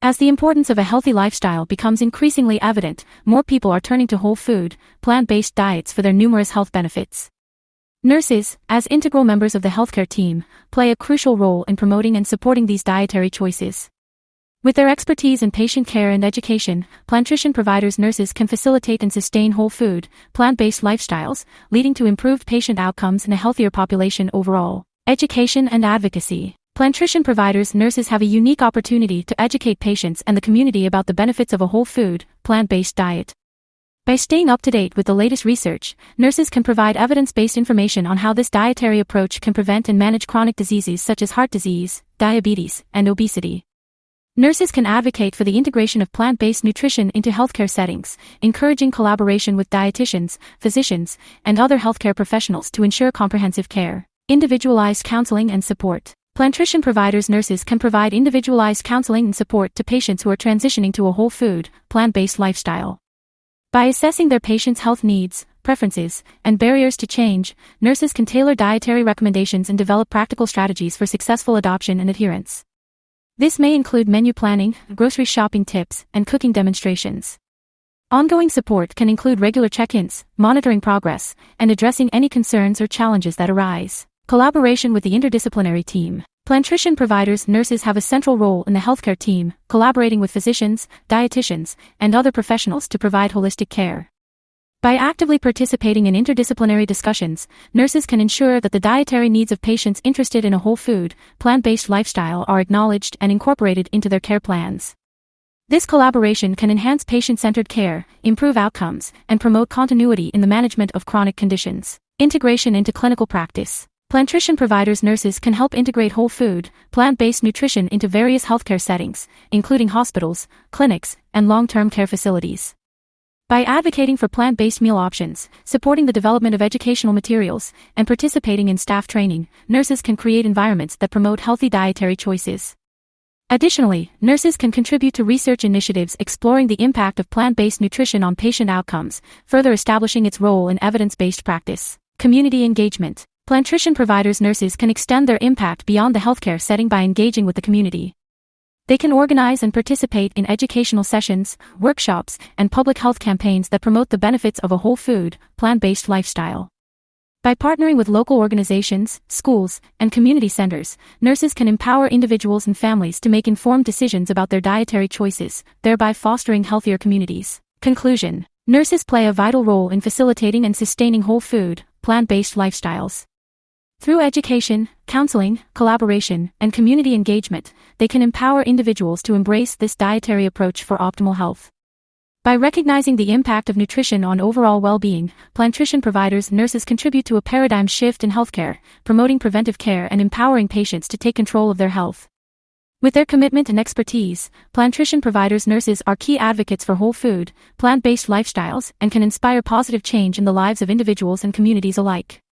As the importance of a healthy lifestyle becomes increasingly evident, more people are turning to whole food, plant-based diets for their numerous health benefits. Nurses, as integral members of the healthcare team, play a crucial role in promoting and supporting these dietary choices. With their expertise in patient care and education, Plantrition providers nurses can facilitate and sustain whole food, plant-based lifestyles, leading to improved patient outcomes and a healthier population overall. Education and advocacy. Plantrition providers nurses have a unique opportunity to educate patients and the community about the benefits of a whole food, plant-based diet. By staying up to date with the latest research, nurses can provide evidence-based information on how this dietary approach can prevent and manage chronic diseases such as heart disease, diabetes, and obesity. Nurses can advocate for the integration of plant-based nutrition into healthcare settings, encouraging collaboration with dietitians, physicians, and other healthcare professionals to ensure comprehensive care. Individualized counseling and support. Plantrition providers nurses can provide individualized counseling and support to patients who are transitioning to a whole food, plant-based lifestyle. By assessing their patients' health needs, preferences, and barriers to change, nurses can tailor dietary recommendations and develop practical strategies for successful adoption and adherence. This may include menu planning, grocery shopping tips, and cooking demonstrations. Ongoing support can include regular check-ins, monitoring progress, and addressing any concerns or challenges that arise. Collaboration with the interdisciplinary team. Plantrition providers nurses have a central role in the healthcare team, collaborating with physicians, dietitians, and other professionals to provide holistic care. By actively participating in interdisciplinary discussions, nurses can ensure that the dietary needs of patients interested in a whole food, plant-based lifestyle are acknowledged and incorporated into their care plans. This collaboration can enhance patient-centered care, improve outcomes, and promote continuity in the management of chronic conditions. Integration into clinical practice. Plantrition providers nurses can help integrate whole food, plant-based nutrition into various healthcare settings, including hospitals, clinics, and long-term care facilities. By advocating for plant-based meal options, supporting the development of educational materials, and participating in staff training, nurses can create environments that promote healthy dietary choices. Additionally, nurses can contribute to research initiatives exploring the impact of plant-based nutrition on patient outcomes, further establishing its role in evidence-based practice. Community engagement. Plantrition providers nurses can extend their impact beyond the healthcare setting by engaging with the community. They can organize and participate in educational sessions, workshops, and public health campaigns that promote the benefits of a whole food, plant-based lifestyle. By partnering with local organizations, schools, and community centers, nurses can empower individuals and families to make informed decisions about their dietary choices, thereby fostering healthier communities. Conclusion. Nurses play a vital role in facilitating and sustaining whole food, plant-based lifestyles. Through education, counseling, collaboration, and community engagement, they can empower individuals to embrace this dietary approach for optimal health. By recognizing the impact of nutrition on overall well-being, Plantrition providers nurses contribute to a paradigm shift in healthcare, promoting preventive care and empowering patients to take control of their health. With their commitment and expertise, Plantrition providers nurses are key advocates for whole food, plant-based lifestyles and can inspire positive change in the lives of individuals and communities alike.